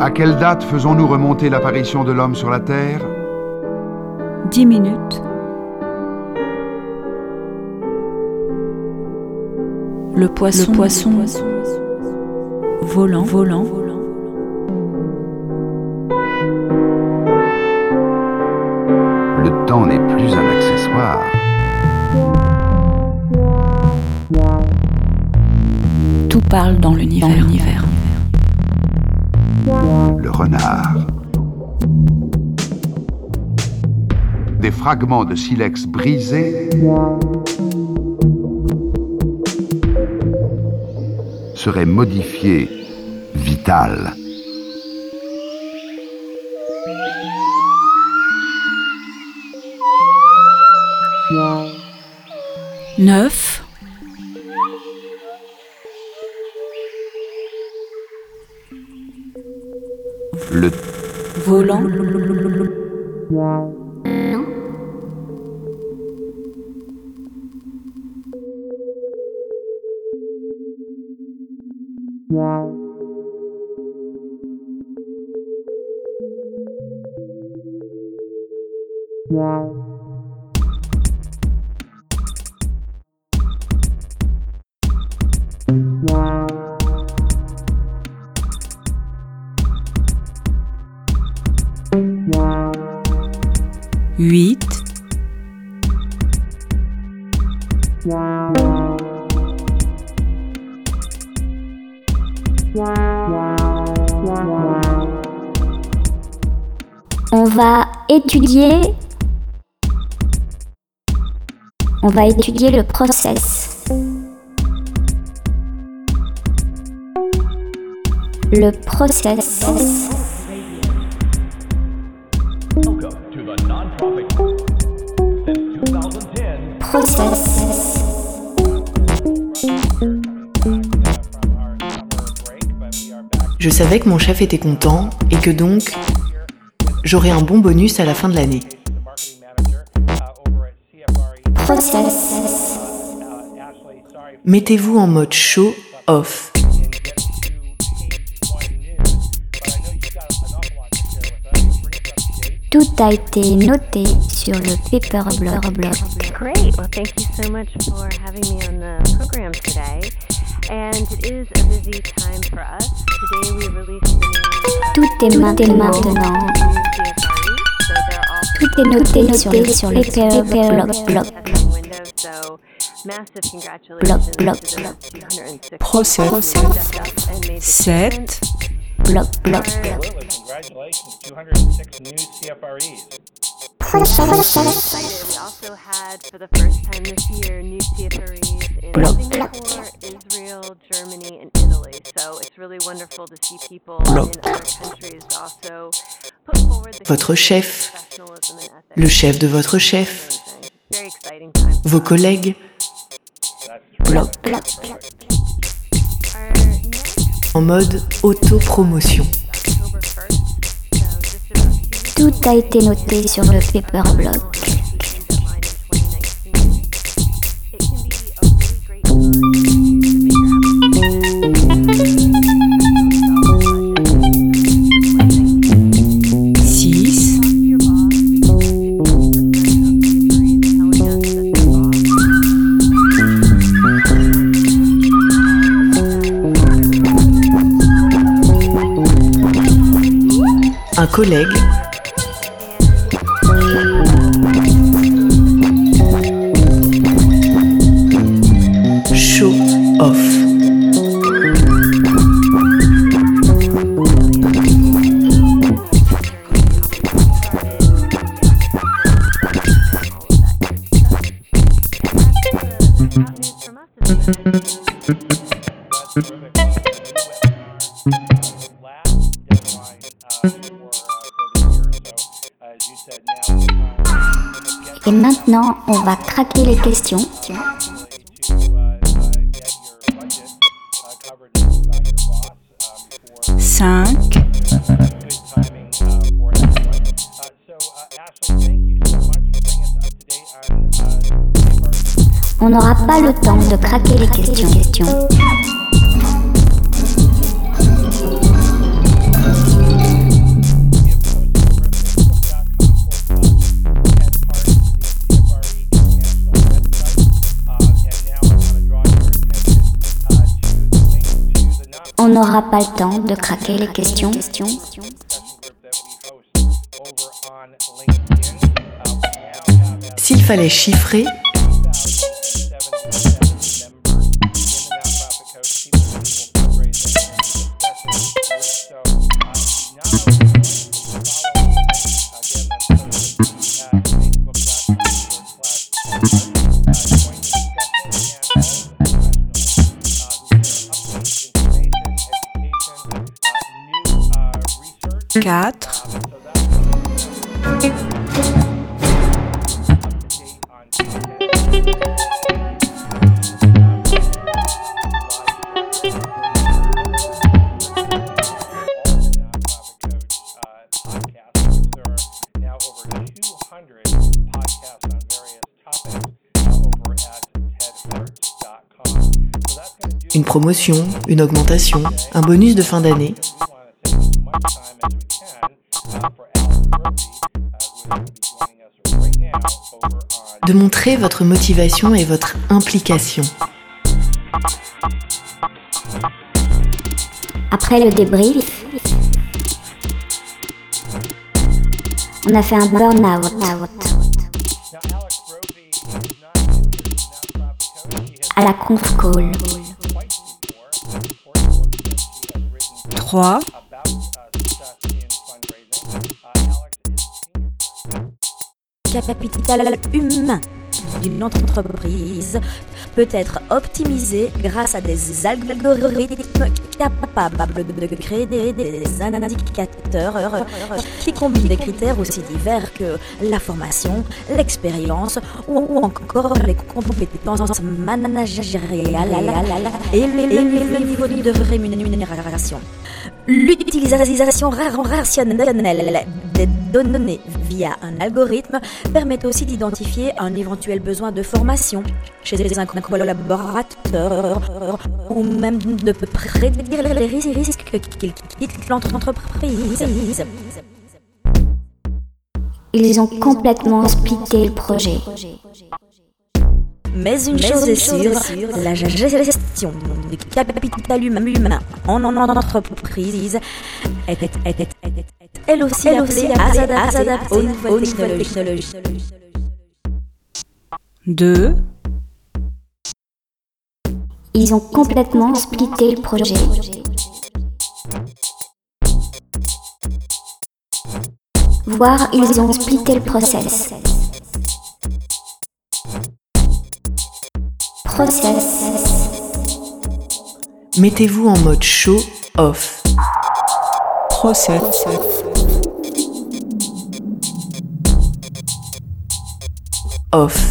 À quelle date faisons-nous remonter l'apparition de l'homme sur la Terre ? 10 minutes. Le poisson volant. Le temps n'est plus un accessoire. Tout parle dans l'univers. Le renard. Des fragments de silex brisés seraient modifiés vital. Neuf. Le Volant. Huit. On va étudier le process. Le process. Je savais que mon chef était content et que donc j'aurais un bon bonus à la fin de l'année. Process. Mettez-vous en mode show off. Tout a été noté sur le paperblog. Great. Well, thank you so much for having me on the program today. And it is a busy time for us. Today we released the new Tout est maintenant. Tout est noté sur le paperblog. So massive congratulations to the 206 Process. 7. Bloc. Congratulations, 206 new CFREs. We also had, for the first time this year, new CFREs in Singapore, Israel, Germany, and Italy. So it's really wonderful to see people in other countries also put forward the Votre chef, professionalism and ethics. le chef de votre chef, Very exciting time. vos collègues, Our next en mode autopromotion. October 1st, so just about 2 weeks Tout a été noté sur le paperblog. deadline in 2019. It can be a really great time to make your application. 6. Talk to your boss. 50% of the telling us that their boss Un collègue, show off. Et maintenant, on va craquer les questions. 5. On n'aura pas le temps de craquer les questions. n'aura pas le temps de craquer les questions. discussion group that we host over on LinkedIn. We now have S'il fallait chiffrer, 1,077 members in the Nonprofit Coach People to People fundraising discussion group. So not only follow Quatre. une promotion, une augmentation, un bonus de fin d'année. De montrer votre motivation et votre implication. Après le débrief, on a fait un burn-out. À la conf call. 3. Capital humain d'une entreprise peut être optimisé grâce à des algorithmes capables de créer des indicateurs qui combinent des critères aussi divers que la formation, l'expérience ou encore les compétences managériales et le niveau de rémunération. L'utilisation rationnelle des données via un algorithme permet aussi d'identifier un éventuel besoin de formation chez un collaborateur ou même de prédire les risques qu'il quitte l'entreprise. Ils ont complètement splitté le projet. Mais une chose est sûre, la gestion du capital humain en entreprise est elle aussi appelée à s'adapter aux technologies. 2. Ils ont complètement splitté le projet. Voire ils ont splitté le process. Mettez-vous en mode show off. Process. Off.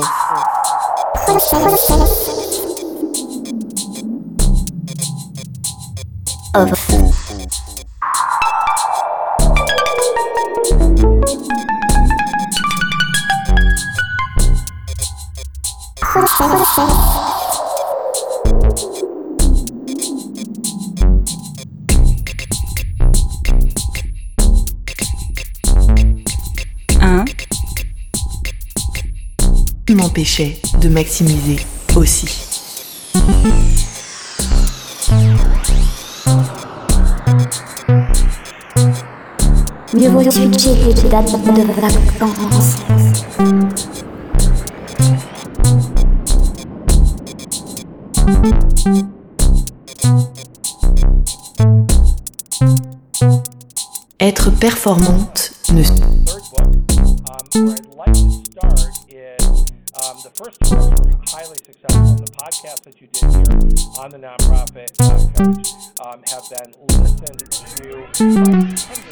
M'empêchait de maximiser aussi. Mieux vaut switcher les dates de vacances. Être performante ne... The first two were highly successful. The podcasts that you did here on the Nonprofit Coach have been listened to by hundreds of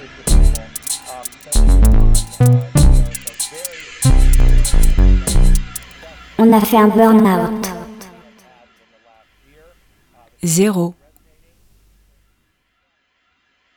people. On a fait un burn-out. 0.